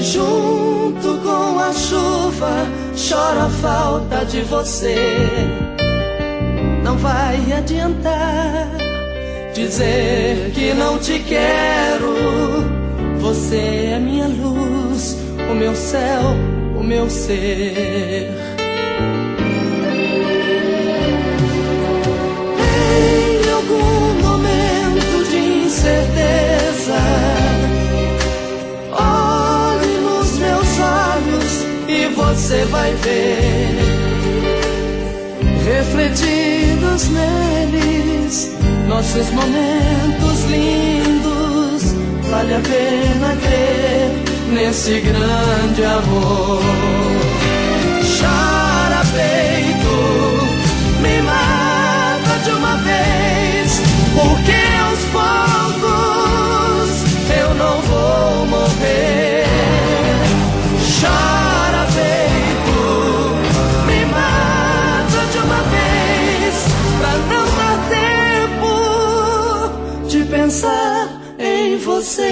junto com a chuva choro a falta de você. Não vai adiantar dizer que não te quero. Você é minha luz, o meu céu, o meu ser. Em algum momento de incerteza, olhe nos meus olhos e você vai ver, refletidos neles, nossos momentos lindos. Vale a pena crer nesse grande amor. Chora peito, me mata de uma vez, porque aos poucos eu não vou morrer. Chora peito, me mata de uma vez, pra não dar tempo de pensar em você.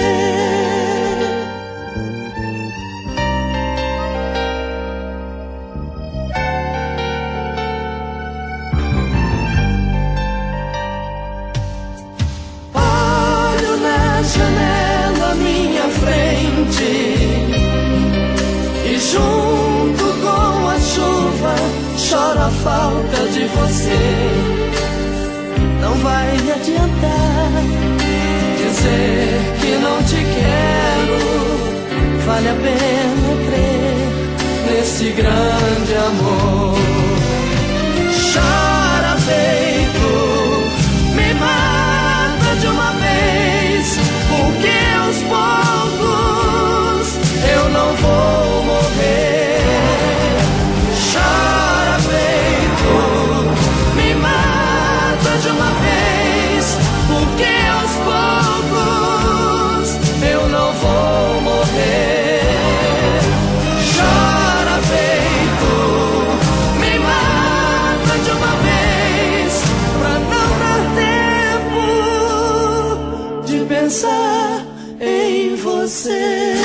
Olho na janela à minha frente e junto com a chuva choro a falta de você. Não vai adiantar dizer que não te quero. Vale a pena crer nesse grande amor. Chora peito, me mata de uma vez, porque aos poucos eu não vou morrer. Chora peito, me mata de uma vez, porque aos poucos eu não vou morrer. Chora peito, me mata de uma vez, pra não dar tempo de pensar em você.